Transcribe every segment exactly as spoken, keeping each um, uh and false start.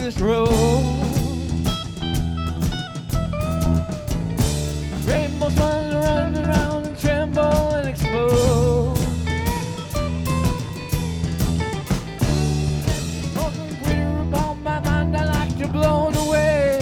this road. Rainbows run around and around and tremble and explode. Smoking glitter upon my mind, I like to blown away.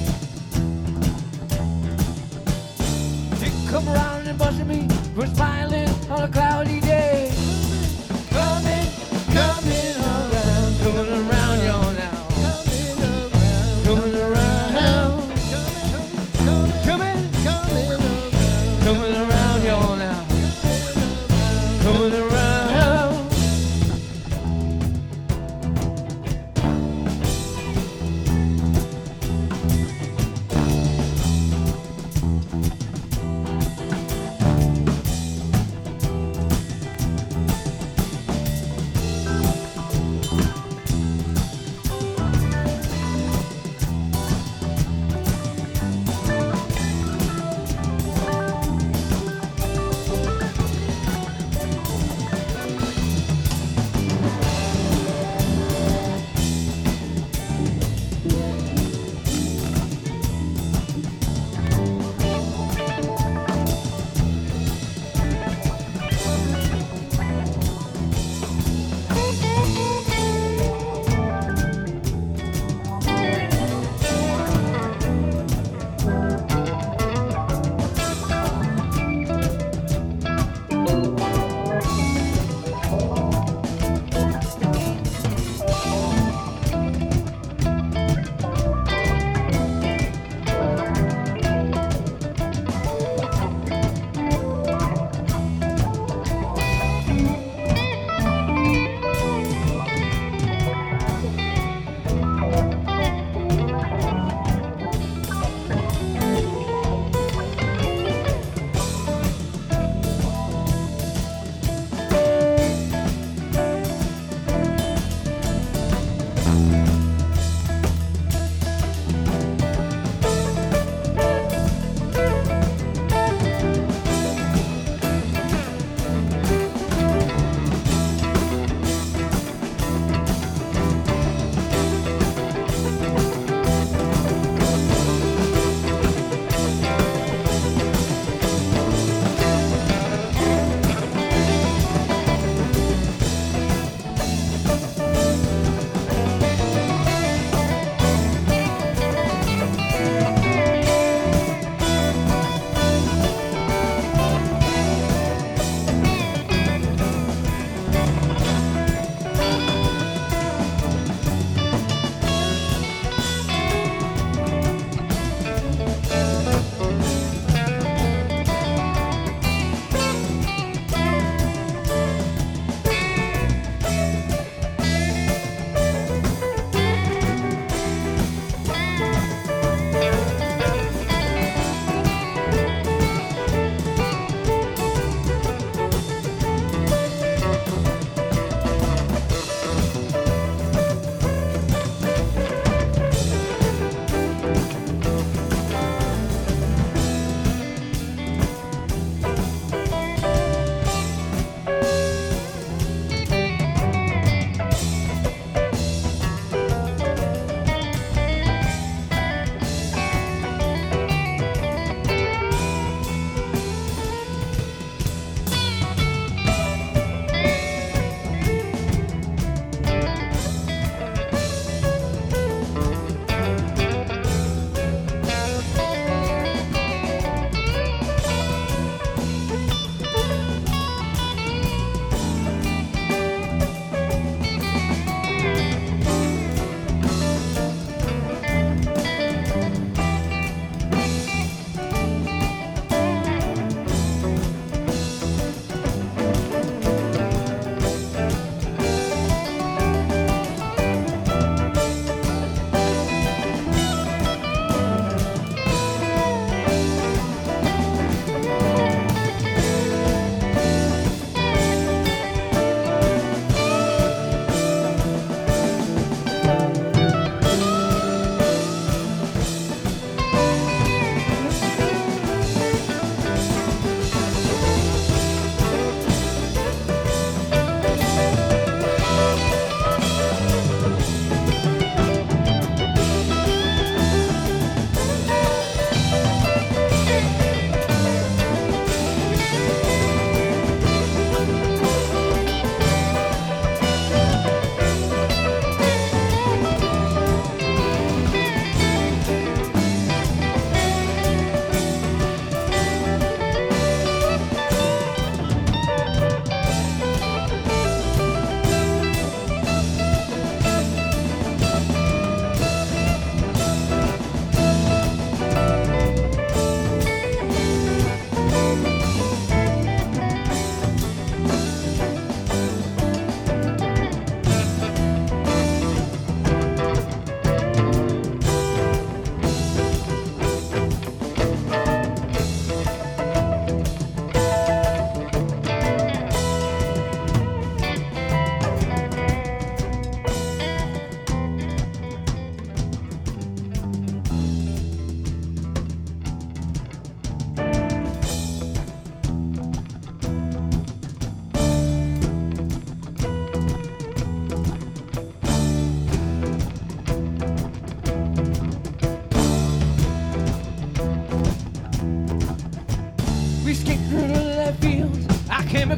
You come around and busting me for smiling on a cloudy day. Coming, coming around, coming around y'all now. Coming around, coming, coming around y'all now. Coming around.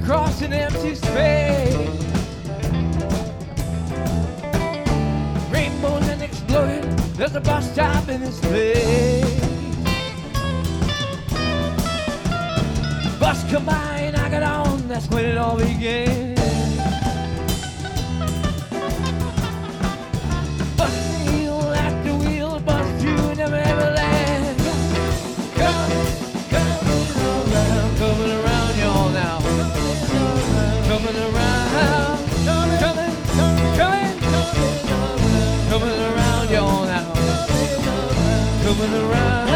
across an empty space. Rainbows and exploding, there's a bus stop in this place. Bus come by and I got on, that's when it all began. Bus wheel after wheel, bus to never ever land. Coming, coming around, coming around y'all now. Coming around, coming, coming, coming around y'all now. Coming around.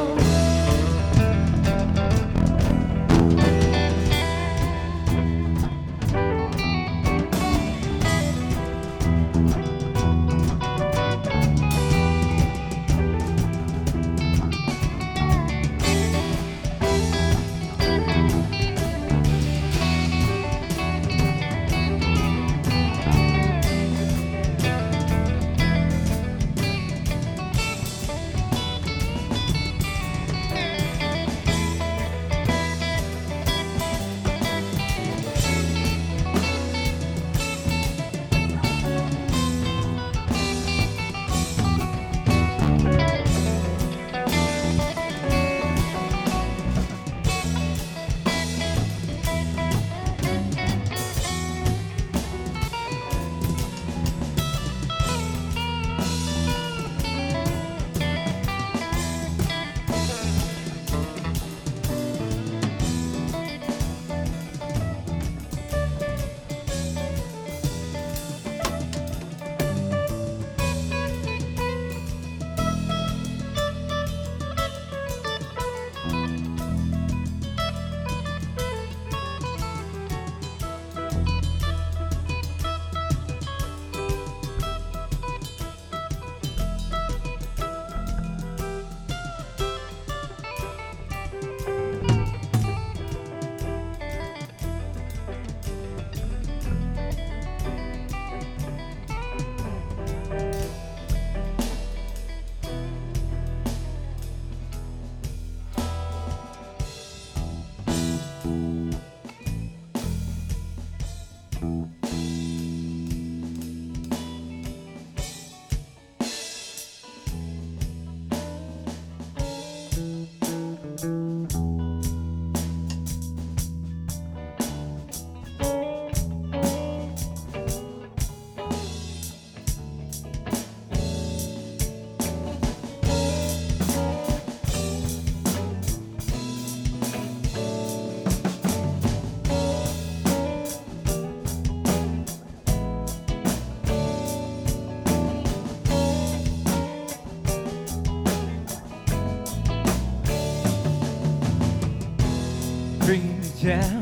Bring me down,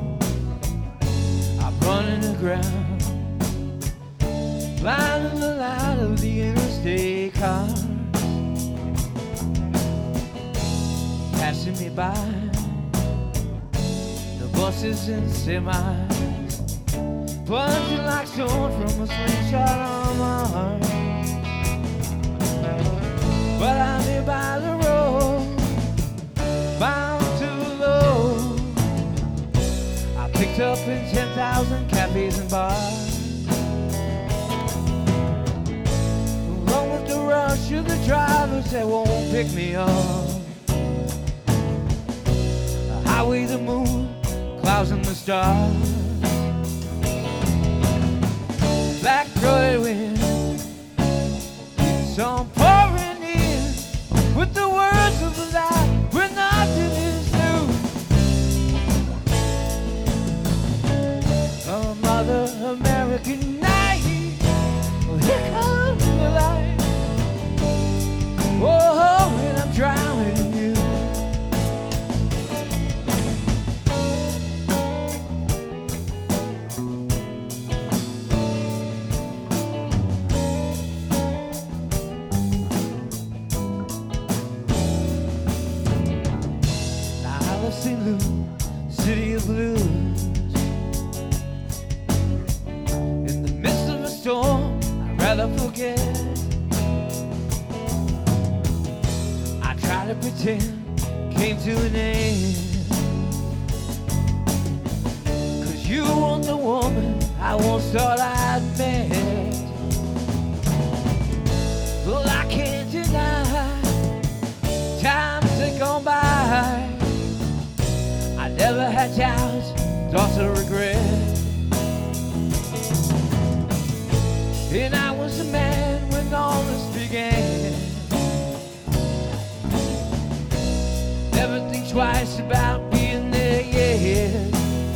I'm running the ground, blinding the light of the interstate car, passing me by, the buses and semis, plunging like stones from a slingshot on my heart. But I'm here by the road, bound to the low. I picked up in ten thousand cafes and bars. Along with the rush of the drivers that won't pick me up. The highway, the moon, clouds and the stars. Black Troy wind, some pouring in with the words of a lie where nothing is new. Oh, Mother American night, well, here comes the light. Oh, and I'm drowning in you. Saint Louis, city of blues. In the midst of a storm, I'd rather forget. I try to pretend came to an end. Could You want the woman I once thought I'd met. Well, I can't deny times that gone by. I never had doubts, thoughts of regret. And I was a man when all this began. Never think twice about being there, yeah.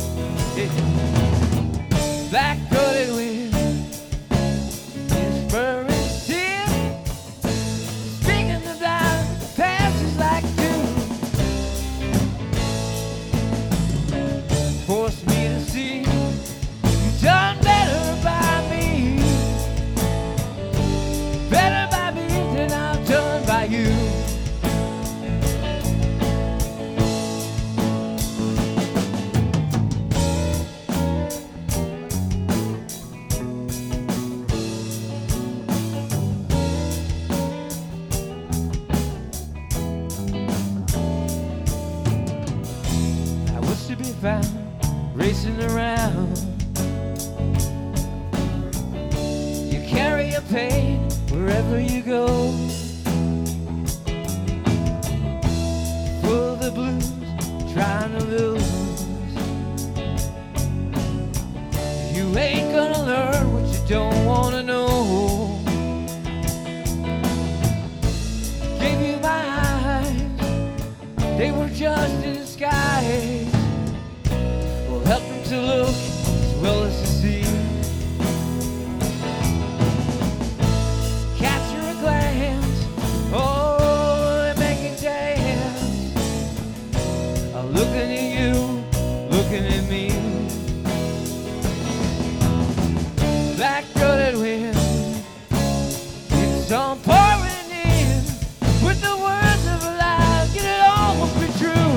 yeah. Black-coated wind, whispering still, speaking of life, passes like dew. Forced me to see you've done better by me, better by me than I've done by you. To be found racing around. You carry your pain wherever you go, full of the blues, trying to lose. You ain't gonna learn what you don't wanna know. Gave you my eyes, they were just in disguise. Help them to look as well as to see. Capture a glance, oh, they make it dance. I'm looking at you, looking at me. Black-coated wind, it's on pouring in with the words of a lie. Get it all must be true.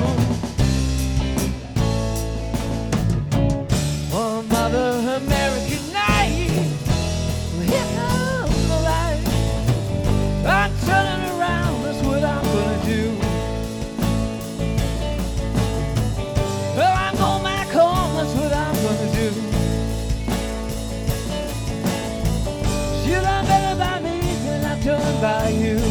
Mother American night, here comes the light. I'm turning around, that's what I'm gonna do. Well, I'm going back home, that's what I'm gonna do. You done better by me than I've done by you.